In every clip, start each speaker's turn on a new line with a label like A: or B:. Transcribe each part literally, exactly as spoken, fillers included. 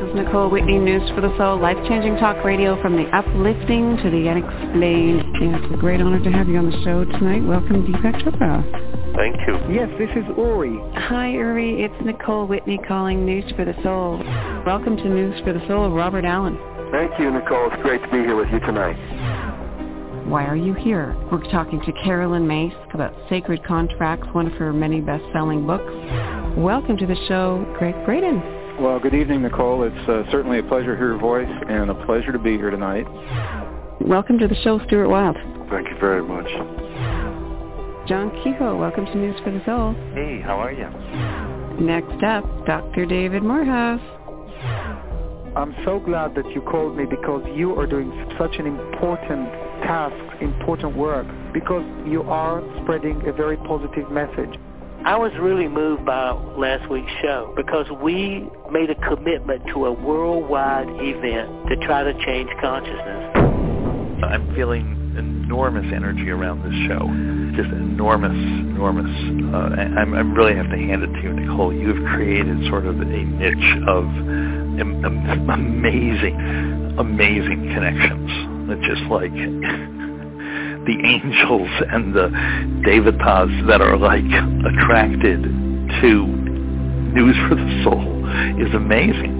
A: is Nicole Whitney, News for the Soul, life-changing talk radio from the uplifting to the unexplained. And it's a great honor to have you on the show tonight. Welcome, Deepak Chopra.
B: Thank you.
C: Yes, this is Uri.
A: Hi, Uri. It's Nicole Whitney calling News for the Soul. Welcome to News for the Soul, Robert Allen.
B: Thank you, Nicole. It's great to be here with you tonight.
A: Why are you here? We're talking to Carolyn Myss about Sacred Contracts, one of her many best-selling books. Welcome to the show, Greg Braden.
C: Well, good evening, Nicole. It's uh, certainly a pleasure to hear your voice and a pleasure to be here tonight.
A: Welcome to the show, Stuart Wilde.
B: Thank you very much.
A: John Kehoe, welcome to News for the Soul.
D: Hey, how are you?
A: Next up, Doctor David Morehouse.
E: I'm so glad that you called me because you are doing such an important task, important work, because you are spreading a very positive message.
D: I was really moved by last week's show because we made a commitment to a worldwide event to try to change consciousness.
F: I'm feeling enormous energy around this show, just enormous, enormous. Uh, I, I really have to hand it to you, Nicole. You've created sort of a niche of am- am- amazing, amazing connections. It's just like the angels and the devatas that are like attracted to News for the Soul is amazing.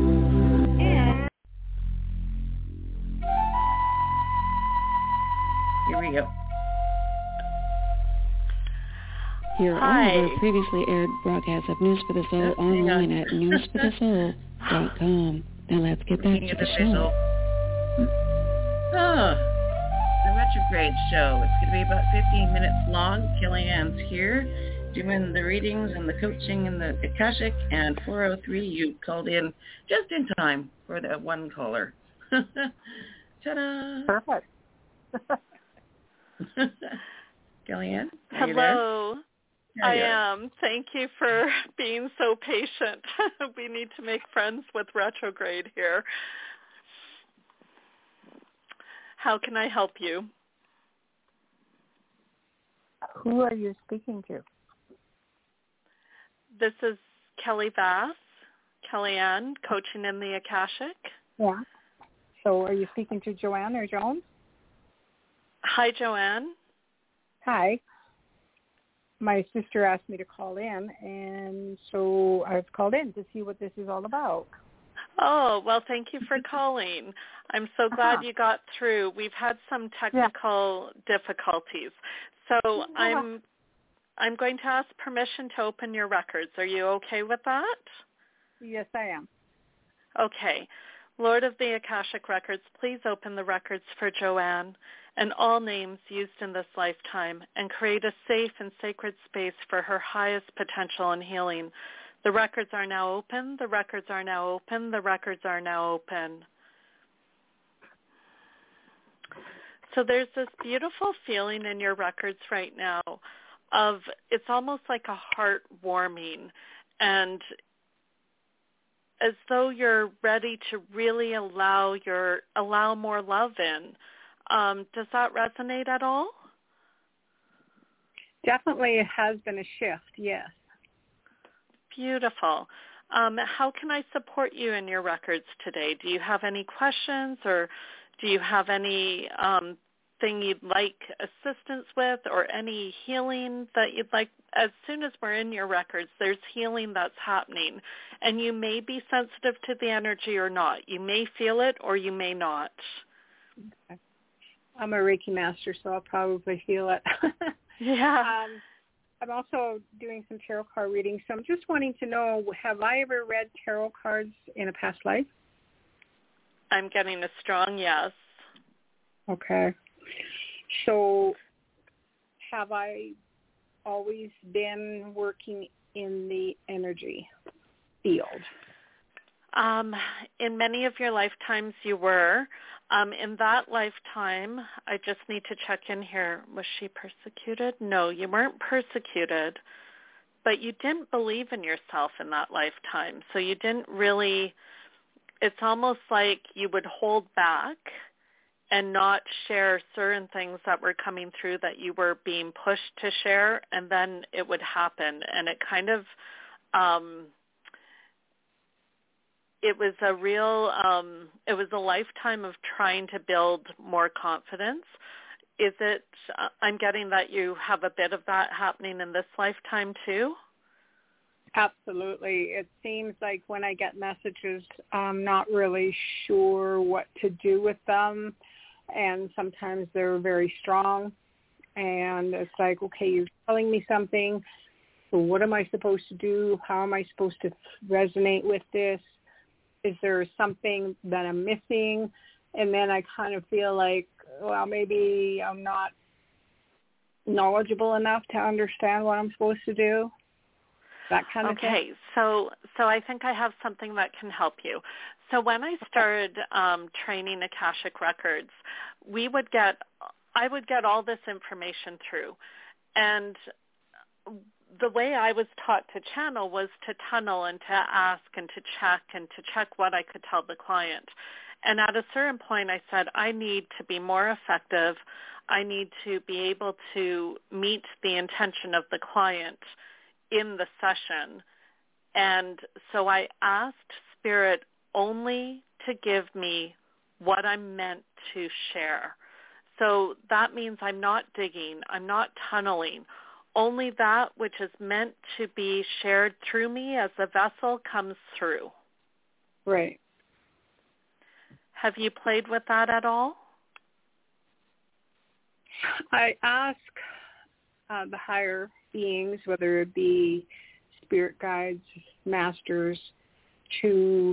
G: Here we go.
A: Hear all
G: Hi.
A: of our previously aired broadcasts of News for the Soul
G: Yes, hang
A: online
G: on.
A: at news for the soul dot com. Now let's get back
G: Looking
A: to
G: at
A: the
G: the
A: show.
G: visual. Oh, the retrograde show. It's going to be about fifteen minutes long. Kellyanne's here doing the readings and the coaching and the Akashic, and four oh three, you called in just in time for the one caller. Ta-da!
E: Perfect.
G: Kellyanne? Are you
H: Hello.
G: there?
H: I
G: There you are.
H: am. Thank you for being so patient. We need to make friends with retrograde here. How can I help you?
E: Who are you speaking to?
H: This is Kelly Vass, Kellyanne, coaching in the Akashic.
E: Yeah. So are you speaking to Joanne or Joan?
H: Hi, Joanne.
E: Hi. My sister asked me to call in, and so I've called in to see what this is all about.
H: Oh, well, thank you for calling. I'm so glad
E: Uh-huh.
H: you got through. We've had some technical difficulties. So I'm I'm going to ask permission to open your records. Are you okay with that?
E: Yes, I am.
H: Okay. Lord of the Akashic Records, please open the records for Joanne and all names used in this lifetime and create a safe and sacred space for her highest potential and healing. The records are now open. The records are now open. The records are now open. So there's this beautiful feeling in your records right now of it's almost like a heart warming and as though you're ready to really allow your allow more love in. Um, does that resonate at all?
E: Definitely it has been a shift, yes.
H: Beautiful. Um, how can I support you in your records today? Do you have any questions or do you have any um, thing you'd like assistance with or any healing that you'd like? As soon as we're in your records, there's healing that's happening. And you may be sensitive to the energy or not. You may feel it or you may not.
E: Okay. I'm a Reiki master, so I'll probably feel it.
H: Yeah.
E: Um, I'm also doing some tarot card readings, so I'm just wanting to know, have I ever read tarot cards in a past life?
H: I'm getting a strong yes.
E: Okay. So have I always been working in the energy field?
H: Um, in many of your lifetimes you were. Um, in that lifetime, I just need to check in here. Was she persecuted? No, you weren't persecuted, but you didn't believe in yourself in that lifetime. So you didn't really, it's almost like you would hold back and not share certain things that were coming through that you were being pushed to share, and then it would happen. And it kind of, um, it was a real, um, it was a lifetime of trying to build more confidence. Is it, uh, I'm getting that you have a bit of that happening in this lifetime too?
I: Absolutely. It seems like when I get messages, I'm not really sure what to do with them. And sometimes they're very strong. And it's like, okay, you're telling me something. So what am I supposed to do? How am I supposed to resonate with this? Is there something that I'm missing? And then I kind of feel like, well, maybe I'm not knowledgeable enough to understand what I'm supposed to do. That kind of
H: okay,
I: thing.
H: Okay, so so I think I have something that can help you. So when I started um, training Akashic Records, we would get, I would get all this information through, and the way I was taught to channel was to tunnel and to ask and to check and to check what I could tell the client. And at a certain point I said, I need to be more effective. I need to be able to meet the intention of the client in the session. And so I asked Spirit only to give me what I'm meant to share. So that means I'm not digging, I'm not tunneling. Only that which is meant to be shared through me as the vessel comes through.
I: Right.
H: Have you played with that at all?
I: I ask uh, the higher beings, whether it be spirit guides, masters, to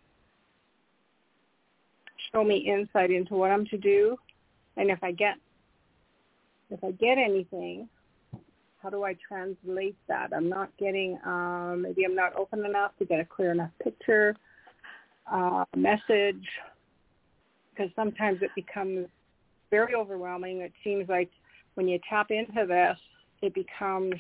I: show me insight into what I'm to do. And if I get, if I get anything, how do I translate that? I'm not getting, um, maybe I'm not open enough to get a clear enough picture, uh, message, because sometimes it becomes very overwhelming. It seems like when you tap into this, it becomes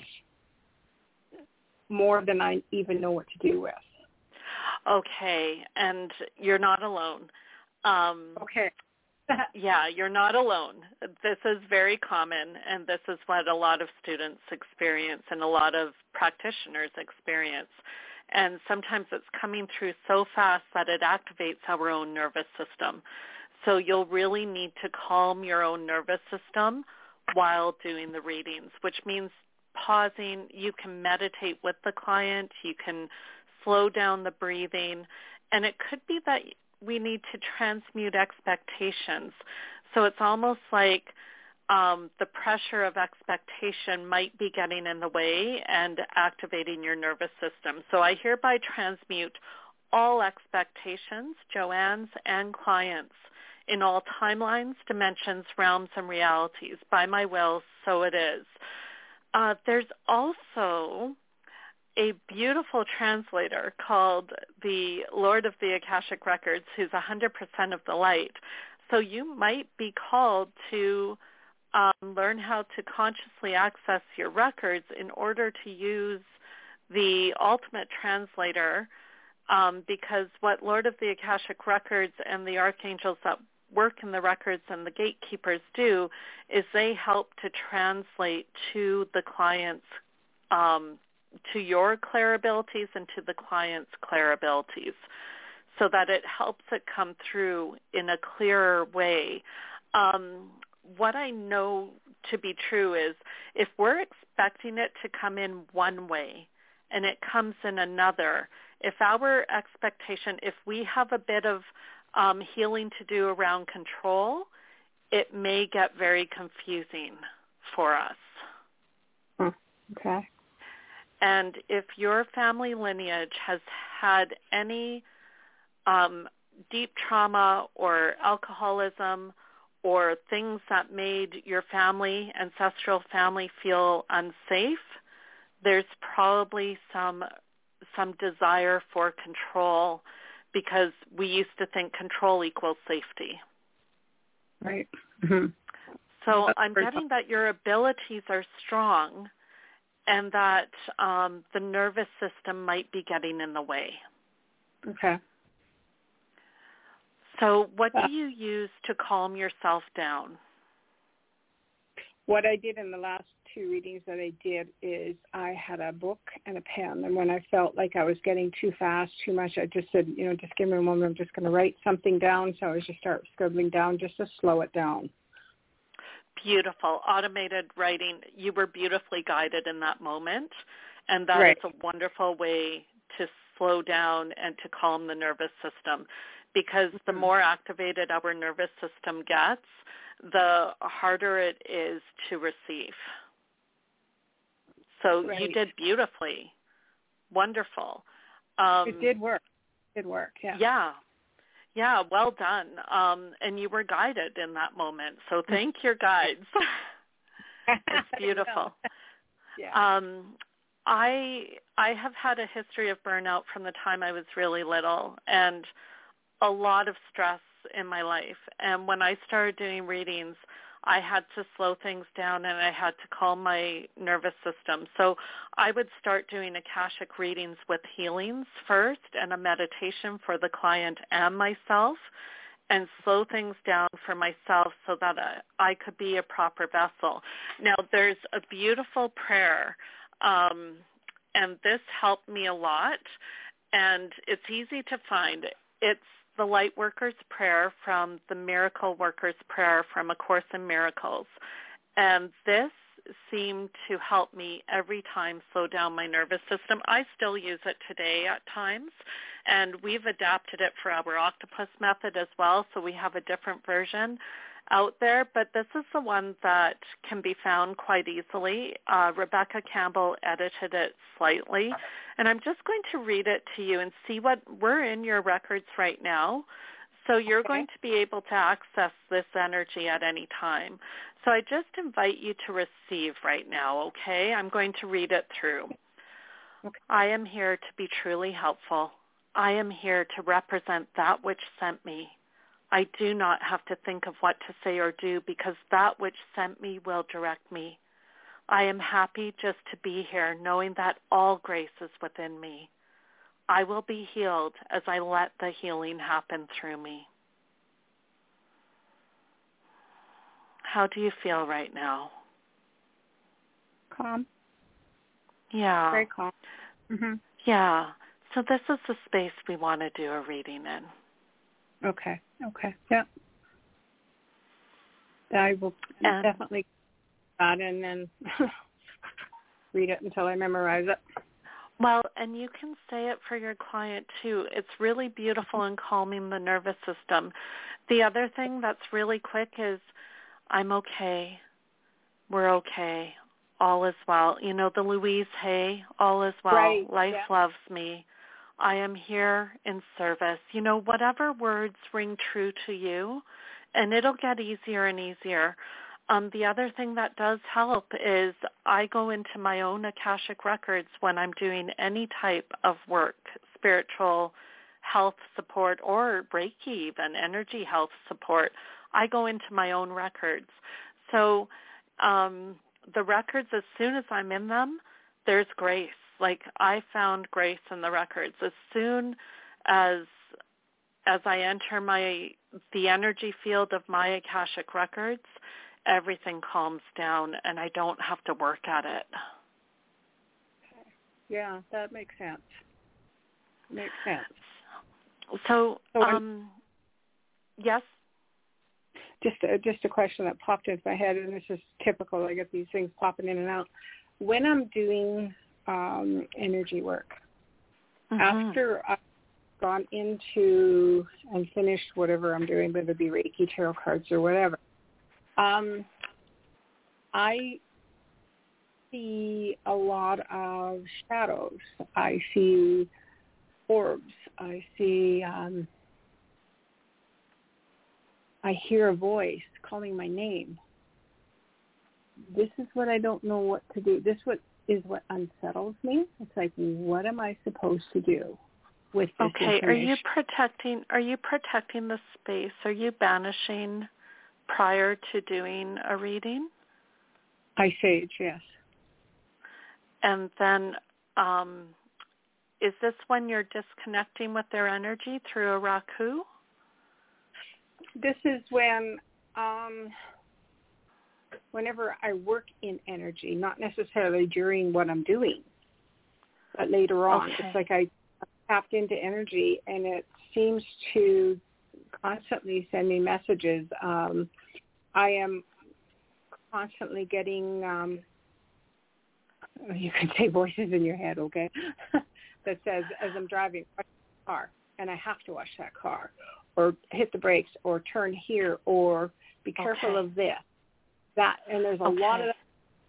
I: more than I even know what to do with.
H: Okay, and you're not alone. Um,
I: okay.
H: Yeah, you're not alone. This is very common, and this is what a lot of students experience and a lot of practitioners experience. And sometimes it's coming through so fast that it activates our own nervous system. So you'll really need to calm your own nervous system while doing the readings, which means pausing. You can meditate with the client. You can slow down the breathing. And it could be that we need to transmute expectations. So it's almost like um, the pressure of expectation might be getting in the way and activating your nervous system. So I hereby transmute all expectations, Joanne's and clients, in all timelines, dimensions, realms, and realities. By my will, so it is. Uh, there's also a beautiful translator called the Lord of the Akashic Records, who's one hundred percent of the light. So you might be called to um, learn how to consciously access your records in order to use the ultimate translator, um, because what Lord of the Akashic Records and the archangels that work in the records and the gatekeepers do is they help to translate to the client's um to your clear abilities and to the client's clear abilities, so that it helps it come through in a clearer way. Um, what I know to be true is if we're expecting it to come in one way and it comes in another, if our expectation, if we have a bit of um, healing to do around control, it may get very confusing for us.
I: Okay.
H: And if your family lineage has had any um, deep trauma or alcoholism or things that made your family, ancestral family, feel unsafe, there's probably some some desire for control, because we used to think control equals safety.
I: Right. Mm-hmm.
H: So I'm getting that your abilities are strong, and that um, the nervous system might be getting in the way.
I: Okay.
H: So what do you use to calm yourself down?
I: What I did in the last two readings that I did is I had a book and a pen, and when I felt like I was getting too fast, too much, I just said, you know, just give me a moment, I'm just going to write something down. So I was just start scribbling down just to slow it down.
H: Beautiful. Automated writing. You were beautifully guided in that moment, and that
I: right.
H: is a wonderful way to slow down and to calm the nervous system, because mm-hmm. the more activated our nervous system gets, the harder it is to receive. So
I: right.
H: you did beautifully. Wonderful. Um,
I: it did work. It did work, yeah.
H: Yeah. Yeah, well done. Um, and you were guided in that moment. So thank your guides. It's beautiful.
I: yeah.
H: Um, I I have had a history of burnout from the time I was really little, and a lot of stress in my life. And when I started doing readings, I had to slow things down and I had to calm my nervous system. So I would start doing Akashic readings with healings first and a meditation for the client and myself, and slow things down for myself so that I could be a proper vessel. Now, there's a beautiful prayer, um, and this helped me a lot, and it's easy to find. It's the Light Worker's Prayer from the Miracle Worker's Prayer from A Course in Miracles. And this seemed to help me every time slow down my nervous system. I still use it today at times, and we've adapted it for our octopus method as well, so we have a different version out there, but this is the one that can be found quite easily. Uh, Rebecca Campbell edited it slightly, and I'm just going to read it to you and see what, we're in your records right now, so you're
I: okay.
H: going to be able to access this energy at any time. So I just invite you to receive right now, okay? I'm going to read it through. Okay. I am here to be truly helpful. I am here to represent that which sent me. I do not have to think of what to say or do because that which sent me will direct me. I am happy just to be here, knowing that all grace is within me. I will be healed as I let the healing happen through me. How do you feel right now?
I: Calm.
H: Yeah.
I: Very calm. Mm-hmm.
H: Yeah. So this is the space we want to do a reading in.
I: Okay. Okay. Yeah. I will
H: and,
I: definitely that and then read it until I memorize it.
H: Well, and you can say it for your client too. It's really beautiful in calming the nervous system. The other thing that's really quick is, I'm okay. We're okay. All is well. You know, the Louise Hay, all is well.
I: Right.
H: Life
I: yeah.
H: loves me. I am here in service. You know, whatever words ring true to you, and it'll get easier and easier. Um, the other thing that does help is I go into my own Akashic records when I'm doing any type of work, spiritual health support or Reiki even, energy health support. I go into my own records. So um, the records, as soon as I'm in them, there's grace. Like I found grace in the records. As soon as as I enter my the energy field of my Akashic records, everything calms down and I don't have to work at it.
I: Yeah, that makes sense. Makes sense.
H: So,
I: so
H: um, yes?
I: Just a, just a question that popped into my head, and this is typical. I get these things popping in and out. When I'm doing um, energy work, mm-hmm. after I've gone into and finished whatever I'm doing, whether it be Reiki, tarot cards, or whatever, um, I see a lot of shadows. I see orbs. I see... Um, I hear a voice calling my name. This is what I don't know what to do. This what is what unsettles me. It's like, what am I supposed to do with this
H: Okay,
I: information?
H: are you protecting are you protecting the space? Are you banishing prior to doing a reading?
I: I sage, yes.
H: And then um, is this when you're disconnecting with their energy through a raku?
I: This is when um, whenever I work in energy, not necessarily during what I'm doing, but later on.
H: Okay.
I: It's like I tapped into energy, and it seems to constantly send me messages. Um, I am constantly getting, um, you can say voices in your head, okay, that says, as I'm driving, watch the car, and I have to watch that car, or hit the brakes, or turn here, or be careful
H: okay.
I: of this, that, and there's a
H: okay.
I: lot of that.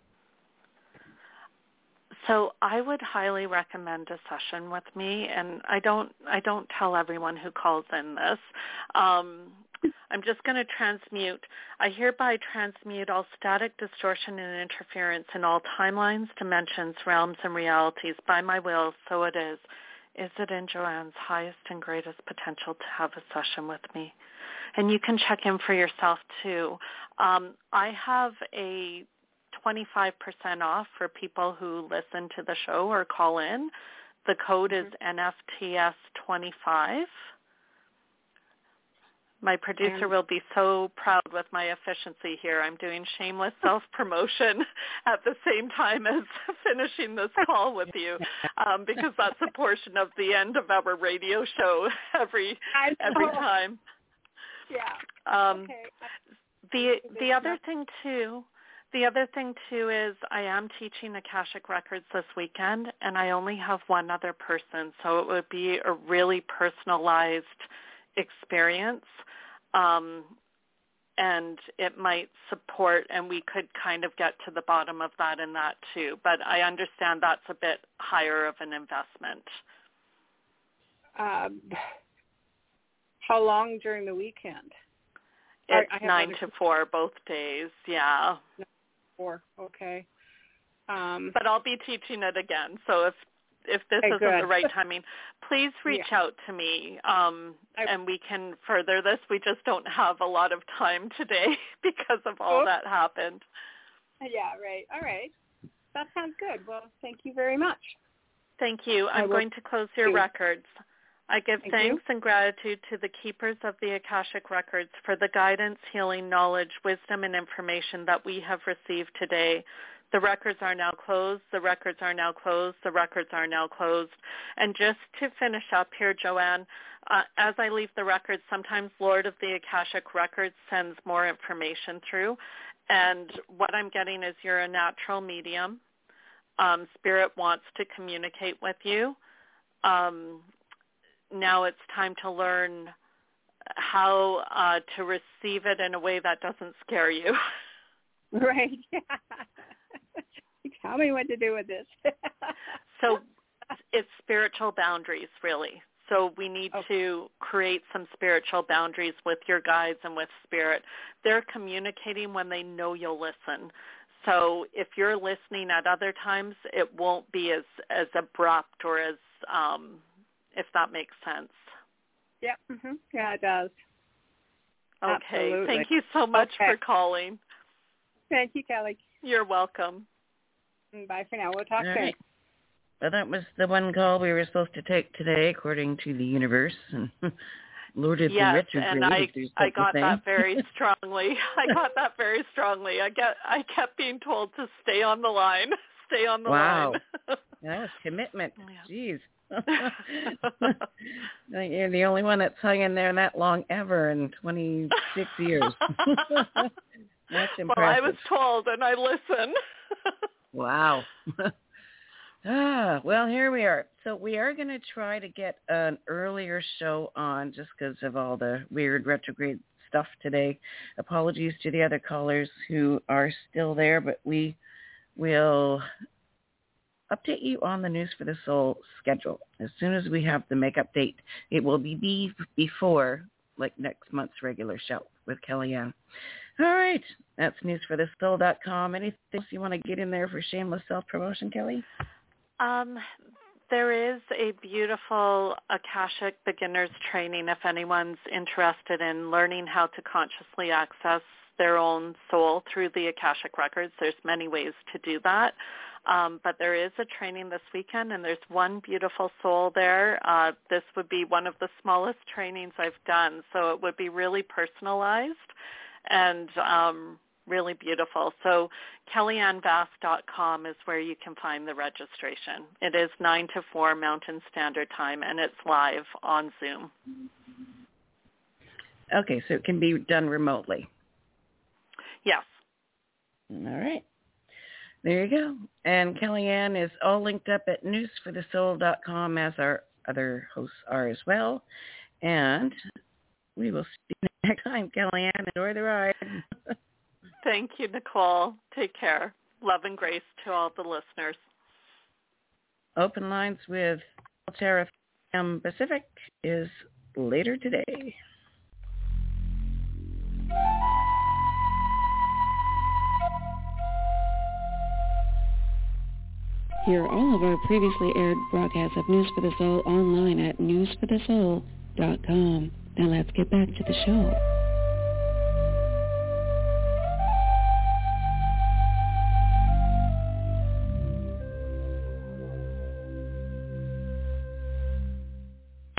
H: So I would highly recommend a session with me, and I don't I don't tell everyone who calls in this. Um, I'm just going to transmute. I hereby transmute all static, distortion, and interference in all timelines, dimensions, realms, and realities by my will, so it is. Is it in Joanne's highest and greatest potential to have a session with me? And you can check in for yourself, too. Um, I have a twenty-five percent off for people who listen to the show or call in. The code is N F T S twenty-five. My producer will be so proud with my efficiency here. I'm doing shameless self-promotion at the same time as finishing this call with you, um, because that's a portion of the end of our radio show every every time.
I: Yeah.
H: Um,
I: okay.
H: The the other thing too. The other thing, too, is I am teaching Akashic Records this weekend, and I only have one other person, so it would be a really personalized experience, um, and it might support, and we could kind of get to the bottom of that in that, too. But I understand that's a bit higher of an investment.
I: Um, how long during the weekend?
H: It's
I: I, I
H: nine
I: other...
H: to four both days, yeah.
I: Four, okay. Um,
H: but I'll be teaching it again. So if if this
I: okay,
H: isn't
I: good.
H: the right timing, please reach
I: yeah.
H: out to me, um,
I: I,
H: and we can further this. We just don't have a lot of time today because of all
I: oh.
H: that happened.
I: Yeah, right. All right. That sounds good. Well, thank you very much.
H: Thank you. I'm going to close your
I: you.
H: records. I give
I: Thank
H: thanks
I: you.
H: and gratitude to the keepers of the Akashic Records for the guidance, healing, knowledge, wisdom, and information that we have received today. The records are now closed. The records are now closed. The records are now closed. And just to finish up here, Joanne, uh, as I leave the records, sometimes Lord of the Akashic Records sends more information through. And what I'm getting is you're a natural medium. Um, Spirit wants to communicate with you. Um, now it's time to learn how uh, to receive it in a way that doesn't scare you.
I: Right. Tell me what to do with this.
H: So it's spiritual boundaries, really. So we need okay. to create some spiritual boundaries with your guides and with Spirit. They're communicating when they know you'll listen. So if you're listening at other times, it won't be as, as abrupt or as, um, if that makes sense.
I: Yep. Mm-hmm. Yeah, it does.
H: Okay.
I: Absolutely.
H: Thank you so much
I: okay.
H: for calling.
I: Thank you, Kelly.
H: You're welcome.
I: Bye for now. We'll talk
A: All
I: soon.
A: Right. Well, that was the one call we were supposed to take today, according to the universe. And Lord of
H: yes,
A: the retrograde.
H: and I, I got that very strongly. I got that very strongly. I get, I kept being told to stay on the line. Stay on the
A: wow.
H: line.
A: Wow. That was commitment.
H: Yeah.
A: Jeez. You're the only one that's hung in there that long ever in twenty-six years. That's impressive.
H: Well, I was told, and I listened.
A: Wow. ah, well, here we are. So we are going to try to get an earlier show on just because of all the weird retrograde stuff today. Apologies to the other callers who are still there, but we will update you on the News for the Soul schedule. As soon as we have the make update, it will be, be before like next month's regular show with Kellyanne. All right. That's news for the soul dot com. Anything else you want to get in there for shameless self-promotion, Kelly?
H: Um, there is a beautiful Akashic beginners training if anyone's interested in learning how to consciously access their own soul through the Akashic Records. There's many ways to do that. Um, but there is a training this weekend, and there's one beautiful soul there. Uh, this would be one of the smallest trainings I've done, so it would be really personalized. And um, really beautiful. So kellyanne vass dot com is where you can find the registration. It is nine to four Mountain Standard Time, and it's live on Zoom.
A: Okay, so it can be done remotely.
H: Yes.
A: All right. There you go. And Kellyanne is all linked up at news for the soul dot com, as our other hosts are as well. And we will see you next time, Kellyanne. Enjoy the ride.
H: Thank you, Nicole. Take care. Love and grace to all the listeners.
A: Open lines with Altera Pacific is later today.
J: Hear all of our previously aired broadcasts of News for the Soul online at news for the soul dot com. Now let's get back to the show.